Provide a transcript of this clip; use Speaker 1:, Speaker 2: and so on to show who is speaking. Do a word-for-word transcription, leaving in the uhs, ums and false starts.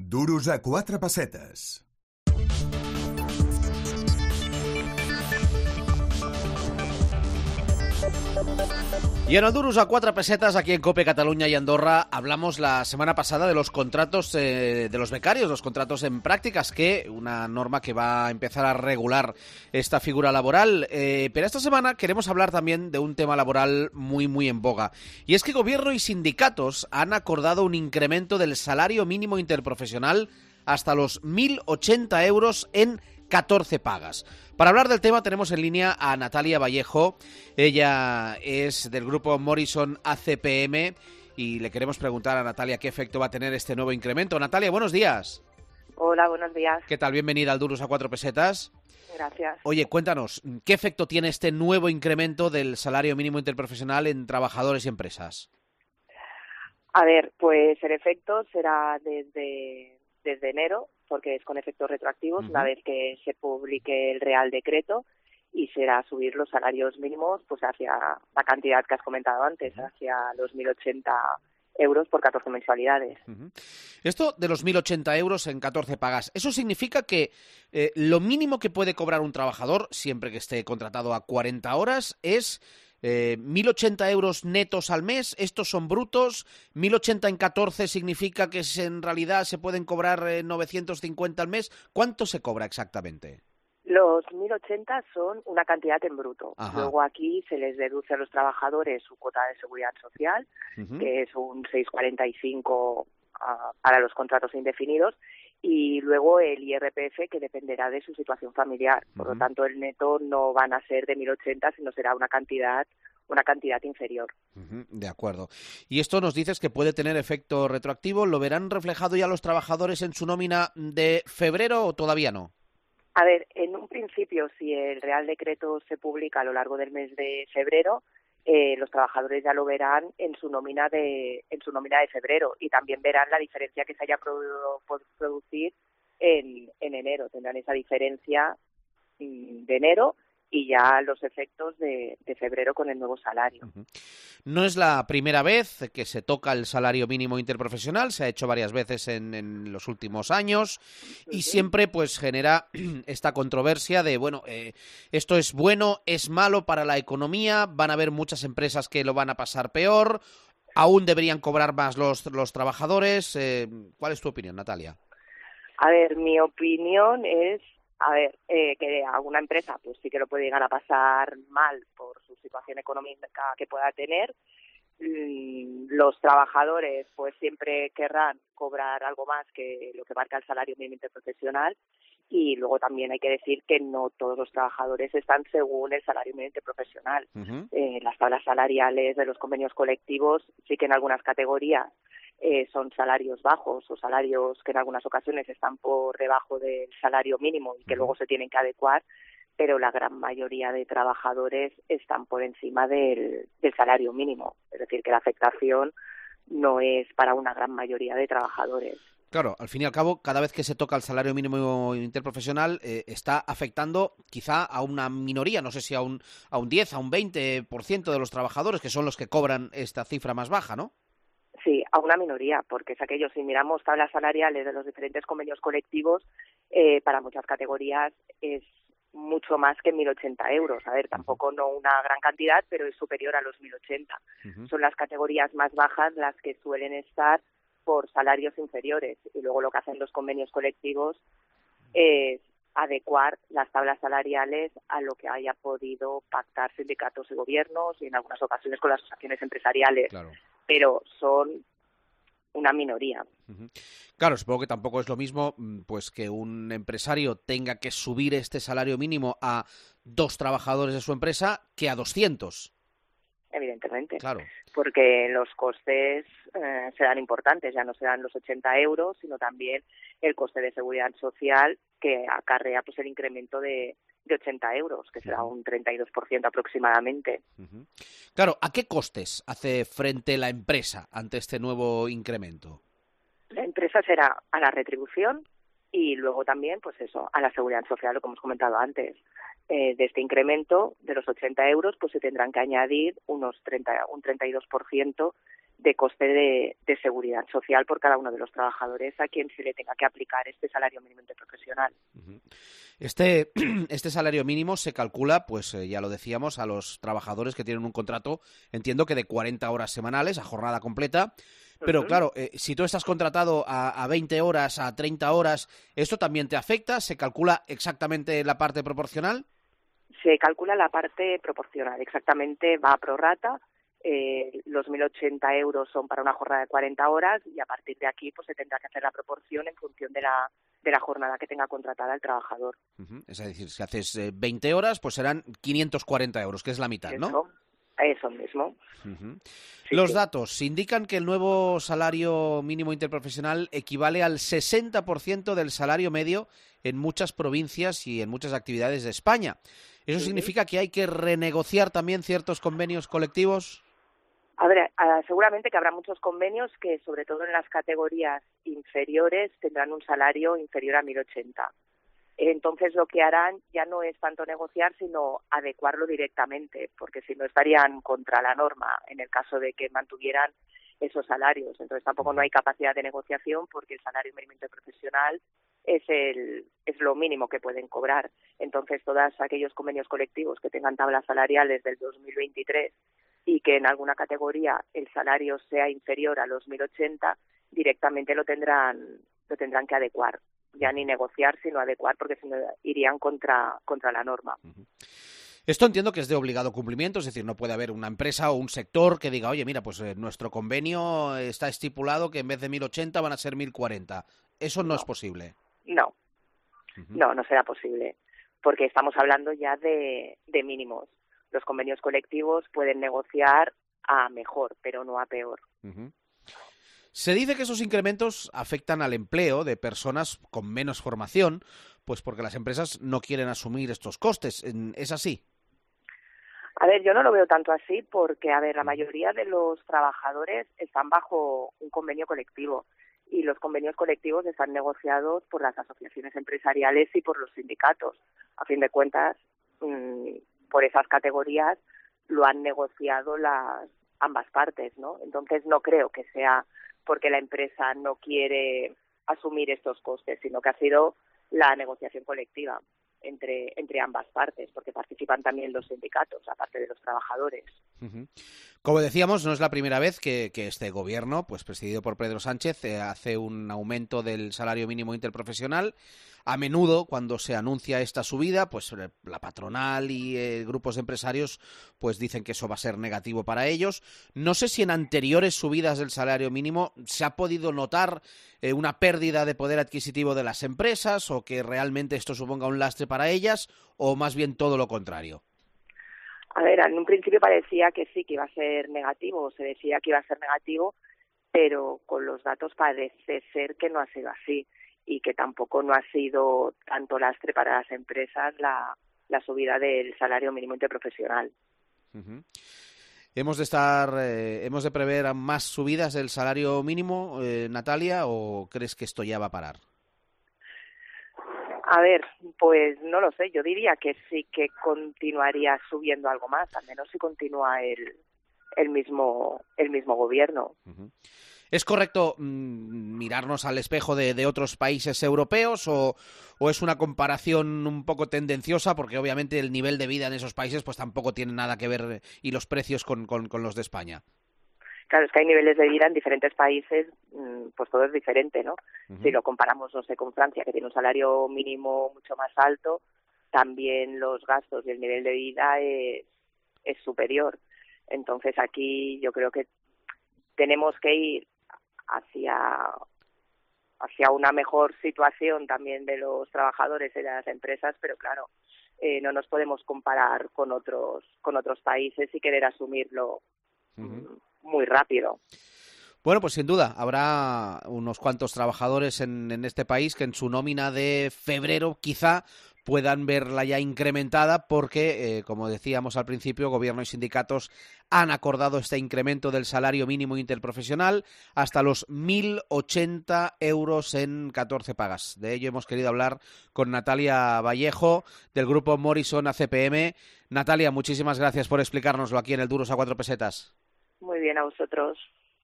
Speaker 1: Duros a quatre pessetes.
Speaker 2: Y en el Duros a cuatro pesetas, aquí en COPE Cataluña y Andorra, hablamos la semana pasada de los contratos eh, de los becarios, los contratos en prácticas, que una norma que va a empezar a regular esta figura laboral. Eh, pero esta semana queremos hablar también de un tema laboral muy, muy en boga. Y es que Gobierno y sindicatos han acordado un incremento del salario mínimo interprofesional hasta los mil ochenta euros en catorce pagas. Para hablar del tema tenemos en línea a Natalia Vallejo. Ella es del grupo Morrison A C P M y le queremos preguntar a Natalia qué efecto va a tener este nuevo incremento. Natalia, buenos días.
Speaker 3: Hola, buenos días.
Speaker 2: ¿Qué tal? Bienvenida al Duros a cuatro pesetas.
Speaker 3: Gracias.
Speaker 2: Oye, cuéntanos, ¿qué efecto tiene este nuevo incremento del salario mínimo interprofesional en trabajadores y empresas?
Speaker 3: A ver, pues el efecto será desde, desde enero, porque es con efectos retroactivos, uh-huh. Una vez que se publique el Real Decreto, y será subir los salarios mínimos pues hacia la cantidad que has comentado antes, uh-huh. hacia los mil ochenta euros por catorce mensualidades.
Speaker 2: Uh-huh. Esto de los mil ochenta euros en catorce pagas, ¿eso significa que eh, lo mínimo que puede cobrar un trabajador, siempre que esté contratado a cuarenta horas, es Eh, mil ochenta euros netos al mes? ¿Estos son brutos? ¿mil ochenta en catorce significa que en realidad se pueden cobrar eh, novecientos cincuenta al mes? ¿Cuánto se cobra exactamente?
Speaker 3: Los mil ochenta son una cantidad en bruto.
Speaker 2: Ajá.
Speaker 3: Luego aquí se les deduce a los trabajadores su cuota de seguridad social, uh-huh. que es un seis coma cuarenta y cinco uh, para los contratos indefinidos, y luego el I R P F, que dependerá de su situación familiar. Por uh-huh. lo tanto, el neto no van a ser de mil ochenta, sino será una cantidad una cantidad inferior.
Speaker 2: Uh-huh. De acuerdo. Y esto nos dices que puede tener efecto retroactivo. ¿Lo verán reflejado ya los trabajadores en su nómina de febrero o todavía no?
Speaker 3: A ver, en un principio, si el Real Decreto se publica a lo largo del mes de febrero, Eh, los trabajadores ya lo verán en su nómina de en su nómina de febrero, y también verán la diferencia que se haya podido producir en, en enero. Tendrán esa diferencia de enero y ya los efectos de, de febrero con el nuevo salario.
Speaker 2: Uh-huh. No es la primera vez que se toca el salario mínimo interprofesional, se ha hecho varias veces en, en los últimos años, y uh-huh. siempre pues genera esta controversia de, bueno, eh, esto es bueno, es malo para la economía, van a haber muchas empresas que lo van a pasar peor, aún deberían cobrar más los, los trabajadores. Eh, ¿cuál es tu opinión, Natalia?
Speaker 3: A ver, mi opinión es A ver, eh, que a una empresa pues sí que lo puede llegar a pasar mal por su situación económica que pueda tener. Mm, los trabajadores pues siempre querrán cobrar algo más que lo que marca el salario mínimo interprofesional, y luego también hay que decir que no todos los trabajadores están según el salario mínimo interprofesional. Uh-huh. Eh, las tablas salariales de los convenios colectivos sí que en algunas categorías Eh, son salarios bajos o salarios que en algunas ocasiones están por debajo del salario mínimo y que uh-huh. luego se tienen que adecuar, pero la gran mayoría de trabajadores están por encima del, del salario mínimo. Es decir, que la afectación no es para una gran mayoría de trabajadores.
Speaker 2: Claro, al fin y al cabo, cada vez que se toca el salario mínimo interprofesional, eh, está afectando quizá a una minoría, no sé si a un, a un diez, a un veinte por ciento de los trabajadores, que son los que cobran esta cifra más baja, ¿no?
Speaker 3: Sí, a una minoría, porque es aquello, si miramos tablas salariales de los diferentes convenios colectivos, eh, para muchas categorías es mucho más que mil ochenta euros. A ver, tampoco no una gran cantidad, pero es superior a los mil ochenta. Uh-huh. Son las categorías más bajas las que suelen estar por salarios inferiores, y luego lo que hacen los convenios colectivos es adecuar las tablas salariales a lo que haya podido pactar sindicatos y gobiernos, y en algunas ocasiones con las asociaciones empresariales.
Speaker 2: Claro.
Speaker 3: Pero son una minoría.
Speaker 2: Uh-huh. Claro, supongo que tampoco es lo mismo pues que un empresario tenga que subir este salario mínimo a dos trabajadores de su empresa que a doscientos.
Speaker 3: Evidentemente,
Speaker 2: claro.
Speaker 3: Porque los costes eh, serán importantes, ya no serán los ochenta euros, sino también el coste de seguridad social que acarrea pues el incremento de, de ochenta euros, que será un treinta y dos por ciento aproximadamente.
Speaker 2: Uh-huh. Claro, ¿a qué costes hace frente la empresa ante este nuevo incremento?
Speaker 3: La empresa será a la retribución y luego también, pues eso, a la seguridad social, lo que hemos comentado antes. Eh, de este incremento de los ochenta euros, pues se tendrán que añadir unos treinta, un treinta y dos por ciento de coste de, de seguridad social por cada uno de los trabajadores a quien se le tenga que aplicar este salario mínimo interprofesional.
Speaker 2: Este, este salario mínimo se calcula, pues eh, ya lo decíamos, a los trabajadores que tienen un contrato, entiendo que de cuarenta horas semanales, a jornada completa. Pero uh-huh. claro, eh, si tú estás contratado a, a veinte horas, a treinta horas, ¿esto también te afecta? ¿Se calcula exactamente la parte proporcional?
Speaker 3: Se calcula la parte proporcional, exactamente, va a prorrata. Eh, los mil ochenta euros son para una jornada de cuarenta horas y a partir de aquí pues se tendrá que hacer la proporción en función de la de la jornada que tenga contratada el trabajador.
Speaker 2: Uh-huh. Es decir, si haces eh, veinte horas, pues serán quinientos cuarenta euros, que es la mitad,
Speaker 3: Eso.
Speaker 2: ¿no?
Speaker 3: Eso mismo.
Speaker 2: Uh-huh.
Speaker 3: Sí,
Speaker 2: Los
Speaker 3: sí.
Speaker 2: datos indican que el nuevo salario mínimo interprofesional equivale al sesenta por ciento del salario medio en muchas provincias y en muchas actividades de España. ¿Eso sí. significa que hay que renegociar también ciertos convenios colectivos?
Speaker 3: A ver, seguramente que habrá muchos convenios que, sobre todo en las categorías inferiores, tendrán un salario inferior a mil ochenta. Entonces, lo que harán ya no es tanto negociar, sino adecuarlo directamente, porque si no estarían contra la norma en el caso de que mantuvieran esos salarios. Entonces, tampoco no hay capacidad de negociación porque el salario mínimo interprofesional es el es lo mínimo que pueden cobrar. Entonces, todos aquellos convenios colectivos que tengan tablas salariales del dos mil veintitrés y que en alguna categoría el salario sea inferior a los mil ochenta, directamente lo tendrán lo tendrán que adecuar. Ya ni negociar, sino adecuar, porque si no irían contra, contra la norma.
Speaker 2: Esto entiendo que es de obligado cumplimiento, es decir, no puede haber una empresa o un sector que diga, oye, mira, pues eh, nuestro convenio está estipulado que en vez de mil ochenta van a ser mil cuarenta. Eso no, no es posible.
Speaker 3: No, uh-huh. no, no será posible, porque estamos hablando ya de, de mínimos. Los convenios colectivos pueden negociar a mejor, pero no a peor.
Speaker 2: Uh-huh. Se dice que esos incrementos afectan al empleo de personas con menos formación, pues porque las empresas no quieren asumir estos costes. ¿Es así?
Speaker 3: A ver, yo no lo veo tanto así porque, a ver, la mayoría de los trabajadores están bajo un convenio colectivo y los convenios colectivos están negociados por las asociaciones empresariales y por los sindicatos. A fin de cuentas, mmm, por esas categorías lo han negociado las ambas partes, ¿no? Entonces no creo que sea porque la empresa no quiere asumir estos costes, sino que ha sido la negociación colectiva entre entre ambas partes, porque participan también los sindicatos, aparte de los trabajadores.
Speaker 2: Uh-huh. Como decíamos, no es la primera vez que, que este gobierno, pues presidido por Pedro Sánchez, eh, hace un aumento del salario mínimo interprofesional. A menudo, cuando se anuncia esta subida, pues la patronal y eh, grupos de empresarios pues dicen que eso va a ser negativo para ellos. No sé si en anteriores subidas del salario mínimo se ha podido notar eh, una pérdida de poder adquisitivo de las empresas o que realmente esto suponga un lastre para ellas, o más bien todo lo contrario.
Speaker 3: A ver, en un principio parecía que sí, que iba a ser negativo, se decía que iba a ser negativo, pero con los datos parece ser que no ha sido así y que tampoco no ha sido tanto lastre para las empresas la, la subida del salario mínimo interprofesional.
Speaker 2: Uh-huh. ¿Hemos de estar, eh, hemos de prever más subidas del salario mínimo, eh, Natalia, o crees que esto ya va a parar?
Speaker 3: A ver, pues no lo sé, yo diría que sí que continuaría subiendo algo más, al menos si continúa el, el mismo el mismo gobierno.
Speaker 2: Uh-huh. ¿Es correcto mmm, mirarnos al espejo de, de otros países europeos o, o es una comparación un poco tendenciosa? Porque obviamente el nivel de vida en esos países pues tampoco tiene nada que ver y los precios con, con, con los de España.
Speaker 3: Claro, es que hay niveles de vida en diferentes países, pues todo es diferente, ¿no? Uh-huh. Si lo comparamos, no sé, con Francia, que tiene un salario mínimo mucho más alto, también los gastos y el nivel de vida es, es superior. Entonces aquí yo creo que tenemos que ir hacia hacia una mejor situación también de los trabajadores y de las empresas, pero claro, eh, no nos podemos comparar con otros con otros países y querer asumirlo uh-huh. muy rápido.
Speaker 2: Bueno, pues sin duda, habrá unos cuantos trabajadores en, en este país que en su nómina de febrero quizá puedan verla ya incrementada porque, eh, como decíamos al principio, gobierno y sindicatos han acordado este incremento del salario mínimo interprofesional hasta los mil ochenta euros en catorce pagas. De ello hemos querido hablar con Natalia Vallejo, del grupo Morrison A C P M. Natalia, muchísimas gracias por explicárnoslo aquí en el Duros a Cuatro Pesetas.
Speaker 3: Muy bien, a vosotros.